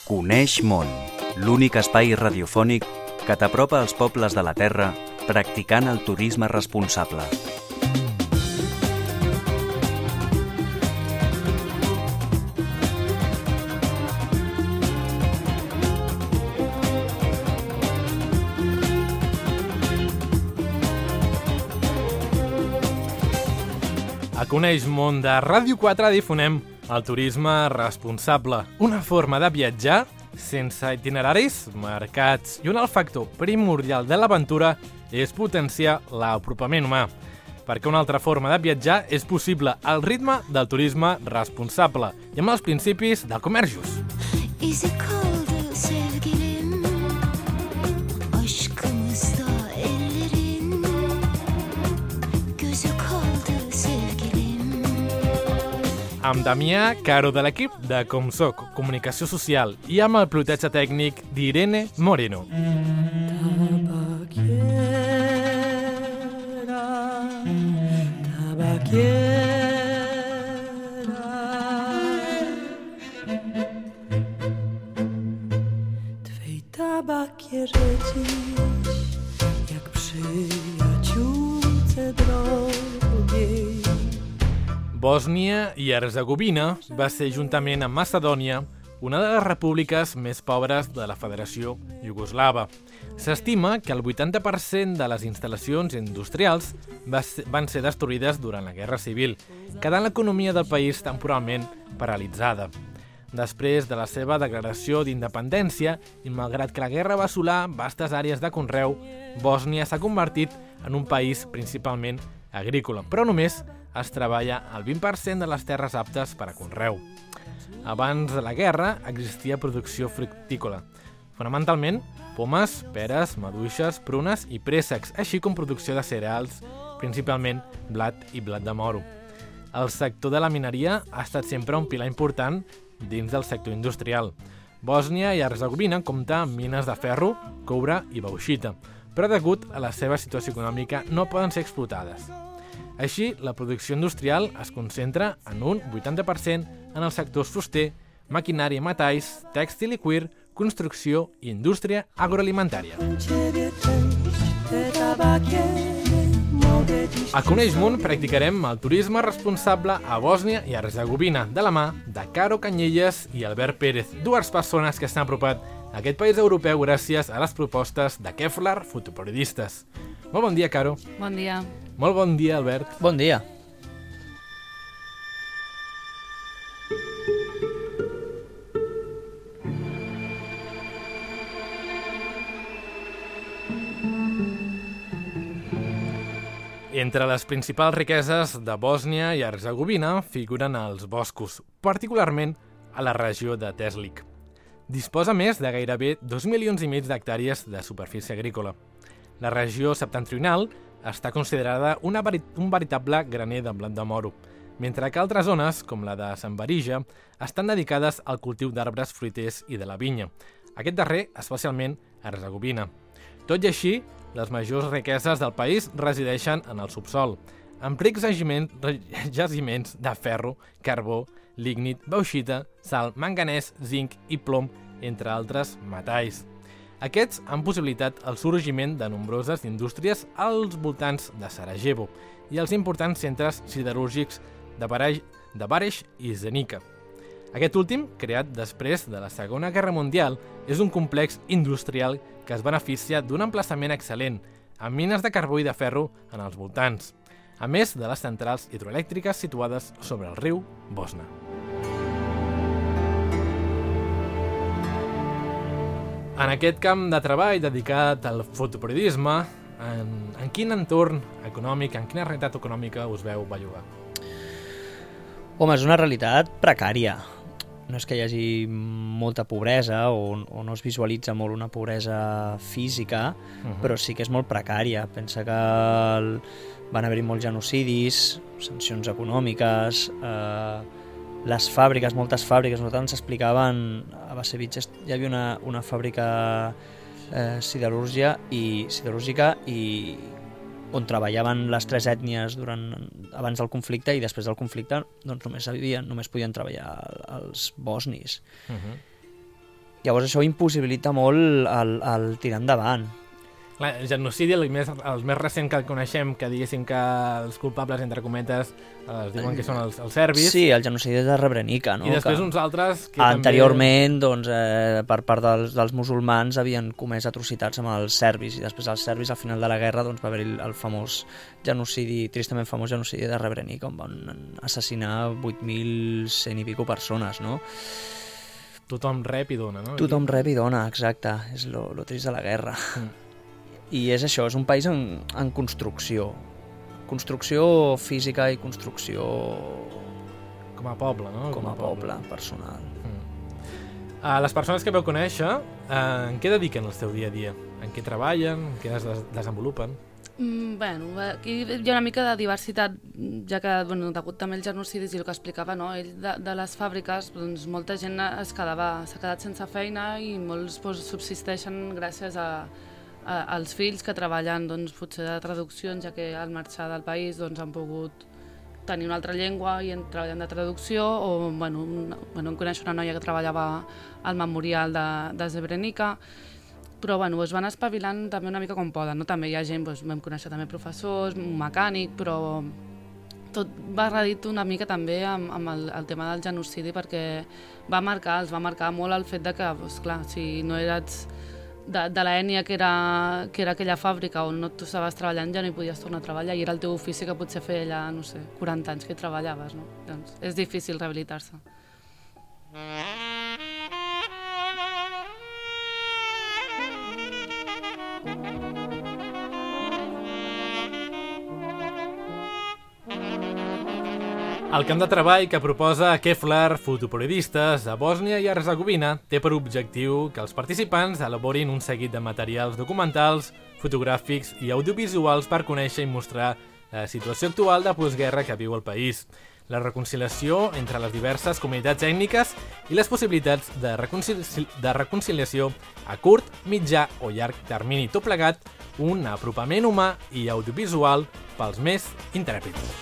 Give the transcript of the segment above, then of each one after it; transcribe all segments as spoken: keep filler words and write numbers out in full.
Coneix món, l'únic espai radiofònic que t'apropa als pobles de la Terra practicant el turisme responsable. A Coneix món de Ràdio quatre difonem el turisme responsable, una forma de viatjar sense itineraris marcats. I un alt factor primordial de l'aventura és potenciar l'apropament humà, perquè una altra forma de viatjar és possible al ritme del turisme responsable i amb els principis del comerç just. Amb Damià Caro de l'equip de Com Soc, Comunicació Social, i amb el pilotatge tècnic d'Irene Moreno. Twej tabakierze dziś, jak przyjaciółce drogiej. Bòsnia i Herzegovina va ser, juntament amb Macedònia, una de les repúbliques més pobres de la Federació Iugoslava. S'estima que el vuitanta per cent de les instal·lacions industrials van ser destruïdes durant la Guerra Civil, quedant l'economia del país temporalment paralitzada. Després de la seva declaració d'independència, i malgrat que la guerra va assolar vastes àrees de conreu, Bòsnia s'ha convertit en un país principalment agrícola, però només es treballa el vint per cent de les terres aptes per a conreu. Abans de la guerra existia producció fructícola, fonamentalment pomes, peres, maduixes, prunes i préssecs, així com producció de cereals, principalment blat i blat de moro. El sector de la mineria ha estat sempre un pilar important dins del sector industrial. Bòsnia i Herzegovina compta amb mines de ferro, coure i bauxita, però degut a la seva situació econòmica no poden ser explotades. Així, la producció industrial es concentra en un vuitanta per cent en els sectors fuster, maquinària i metalls, tèxtil i cuir, construcció i indústria agroalimentària. A Coneix món practicarem el turisme responsable a Bòsnia i Herzegovina, de la mà de Caro Canyelles i Albert Pérez, dues persones que s'han apropat a aquest país europeu gràcies a les propostes de Kevlar Fotoperiodistes. Molt bon dia, Caro. Bon dia. Molt bon dia, Albert. Bon dia. Entre les principals riqueses de Bòsnia i Herzegovina figuren els boscos, particularment a la regió de Teslić. Disposa més de gairebé dos milions i mig d'hectàrees de superfície agrícola. La regió septentrional està considerada una veri- un veritable graner de blat de moro, mentre que altres zones, com la de Sant Barija, estan dedicades al cultiu d'arbres fruiters i de la vinya, aquest darrer especialment a Herzegovina. Tot i així, les majors riqueses del país resideixen en el subsol, amb rics jaciments, jaciments de ferro, carbó, lignit, bauxita, sal, manganès, zinc i plom, entre altres metalls. Aquests han possibilitat el sorgiment de nombroses indústries als voltants de Sarajevo i els importants centres siderúrgics de Baraj, de Bareš i Zenica. Aquest últim, creat després de la Segona Guerra Mundial, és un complex industrial que es beneficia d'un emplaçament excel·lent, amb mines de carbó i de ferro en els voltants, a més de les centrals hidroelèctriques situades sobre el riu Bosna. En aquest camp de treball dedicat al fotoperiodisme, en, en quin entorn econòmic, en quina realitat econòmica us veu bellugar? Home, és una realitat precària. No és que hi hagi molta pobresa o, o no es visualitza molt una pobresa física, uh-huh. però sí que és molt precària. Pensa que el, van haver-hi molts genocidis, sancions econòmiques, eh, les fàbriques, moltes fàbriques, nosaltres ens explicaven, a Basevich hi havia una, una fàbrica eh, siderúrgia i, siderúrgica i on treballaven les tres ètnies durant, abans del conflicte, i després del conflicte doncs només, havien, només podien treballar els bosnis. Uh-huh. Llavors això impossibilita molt el, el tirar endavant. Clar, el genocidi, el més, el més recent que el coneixem, que diguéssim que els culpables, entre cometes, es diuen que són els, els serbis. Sí, el genocidi de Srebrenica, no? I després que uns altres que anteriorment, també... doncs, eh, per part dels, dels musulmans havien comès atrocitats amb els serbis, i després els serbis, al final de la guerra, doncs, va haver el, el famós genocidi, tristament famós genocidi de Srebrenica, on van assassinar vuit mil cent i pico persones, no? Tothom rep i dona, no? Tothom rep i dona, exacte. És lo, lo trist de la guerra. Mm. I és això, és un país en, en construcció. Construcció física i construcció... Com a poble, no? Com, com a poble, poble personal. Mm. Uh, les persones que vau conèixer, uh, en què dediquen el seu dia a dia? En què treballen? En què es des desenvolupen? Mm, bueno, aquí hi ha una mica de diversitat, ja que, bueno, degut també als genocidis i el que explicava, no? Ell de, de les fàbriques, doncs molta gent es quedava, s'ha quedat sense feina i molts doncs, subsisteixen gràcies a als fills que treballen doncs, potser de traduccions, ja que al marxar del país doncs, han pogut tenir una altra llengua i treballen de traducció, o bueno, una, bueno, em coneixo una noia que treballava al memorial de, de Srebrenica, però bueno, es van espavilant també una mica com poden, no? També hi ha gent, doncs, vam conèixer també professors, un mecànic, però tot va redit una mica també amb, amb el, el tema del genocidi, perquè va marcar, els va marcar molt el fet de que, doncs, clar, si no eres de, de l'ètnia que era, que era aquella fàbrica on no tu estaves treballant, ja no hi podies tornar a treballar, i era el teu ofici que potser feia allà, no sé, quaranta anys que hi treballaves, no? Doncs és difícil rehabilitar-se. El camp de treball que proposa Keflar Fotoperiodistes a Bòsnia i Hercegovina té per objectiu que els participants elaborin un seguit de materials documentals, fotogràfics i audiovisuals per conèixer i mostrar la situació actual de postguerra que viu el país, la reconciliació entre les diverses comunitats ètniques i les possibilitats de, reconcili de reconciliació a curt, mitjà o llarg termini, tot plegat un apropament humà i audiovisual pels més intrèpids.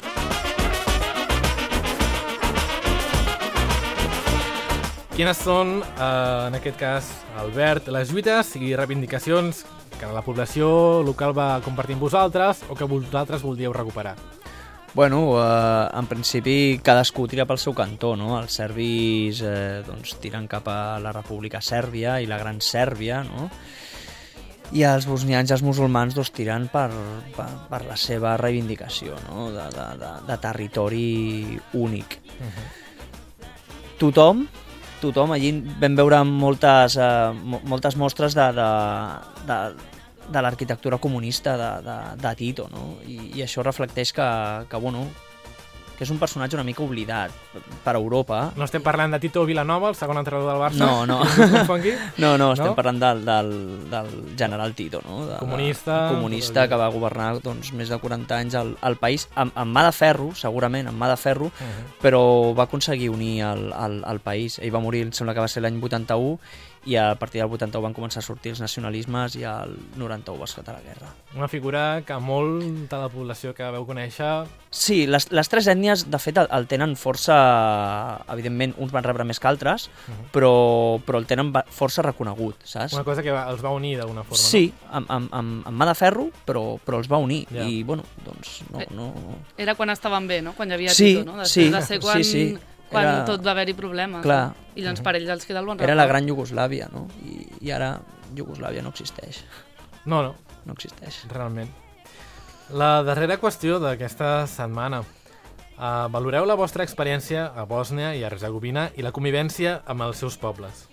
Quines són, eh, en aquest cas, Albert, les lluites i reivindicacions que la població local va compartir amb vosaltres o que vosaltres voldríeu recuperar? Bueno, eh, en principi cadascú tira pel seu cantó, no? Els serbis eh, doncs, tiren cap a la República Sèrbia i la Gran Sèrbia, no? I els bosnians i els musulmans doncs, tiren per, per, per la seva reivindicació, no? de, de, de, de territori únic. Uh-huh. Tothom, tothom, allí vam veure moltes, eh, moltes mostres de, de, de, de l'arquitectura comunista de, de, de Tito, no? I, i això reflecteix que, que, bueno, que és un personatge una mica oblidat per Europa. No estem parlant de Tito Vilanova, el segon entrenador del Barça? No, no. no, no, estem no? parlant del, del, del general Tito, no? De, comunista. De, comunista que va governar doncs, més de quaranta anys al, al país, amb, amb mà de ferro, segurament, amb mà de ferro, uh -huh. però va aconseguir unir el, el, el país. Ell va morir, em sembla que va ser l'any vuitanta-u, i a partir del vuitanta-u van començar a sortir els nacionalismes i al noranta-u va esclatar la guerra. Una figura que molta de la població que veu conèixer... Sí, les, les tres ètnies, de fet, el, el tenen força... Evidentment, uns van rebre més que altres, uh-huh. però, però el tenen força reconegut, saps? Una cosa que va, els va unir d'alguna forma, sí, no? Sí, amb, amb, amb, amb mà de ferro, però, però els va unir. Ja. I, bueno, doncs, no, eh, no... Era quan estaven bé, no? Quan hi havia sí, Tito, no? Després sí, de ser quan... sí, sí. Quan era... tot va haver-hi problemes. Clar. No? I llavors per ells els queda el bon record. Era la gran Iugoslàvia, no? I, i ara Iugoslàvia no existeix. No, no. No existeix. Realment. La darrera qüestió d'aquesta setmana. Uh, valoreu la vostra experiència a Bòsnia i Hercegovina i la convivència amb els seus pobles.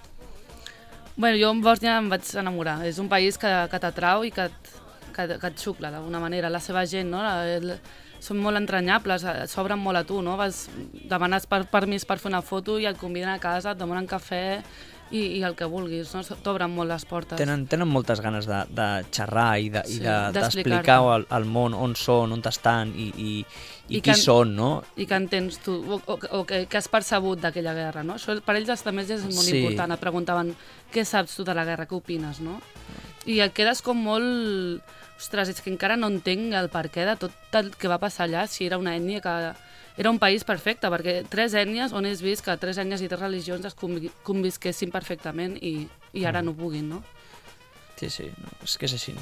Bueno, jo en Bòsnia em vaig enamorar. És un país que, que t'atrau i que et, que, que et xucla d'alguna manera. La seva gent, no? La, el, són molt entranyables, s'obren molt a tu, no? Vas, demanes per, permís per fer una foto i et conviden a casa, et demanen cafè i, i el que vulguis, no? T'obren molt les portes. Tenen, tenen moltes ganes de, de xerrar i d'explicar de, sí, de, al, al món on són, on estan i, i, i, I qui en, són, no? I què entens tu, o, o, o què, què has percebut d'aquella guerra, no? Això per ells també és molt sí. important. Et preguntaven què saps tu de la guerra, què opines, no? I et quedes com molt... Ostres, és que encara no entenc el perquè de tot el que va passar allà, si era una ètnia que, era un país perfecte, perquè tres ètnies, on és vist que tres ètnies i tres religions es convi convisquessin perfectament i, i ara no puguin, no? Sí, sí, no, és que és així.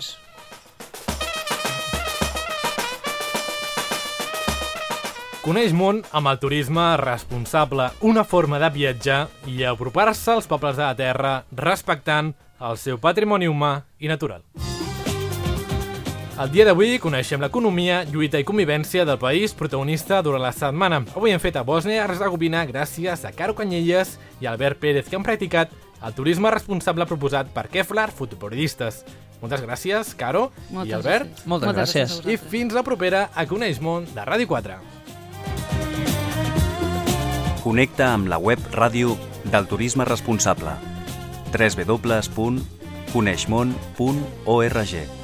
Coneix món amb el turisme responsable, una forma de viatjar i apropar-se als pobles de la terra respectant el seu patrimoni humà i natural. El dia d'avui coneixem l'economia, lluita i convivència del país protagonista durant la setmana. Avui hem fet a Bòsnia i Hercegovina gràcies a Caro Canyelles i Albert Pérez, que han practicat el turisme responsable proposat per Keflar Fotoperiodistes. Moltes gràcies, Caro Moltes i Albert. gràcies. Moltes, Moltes gràcies. gràcies a I vosaltres. fins la propera a Coneix Món de Ràdio quatre. Connecta amb la web ràdio del turisme responsable. w w w punt coneixmon punt org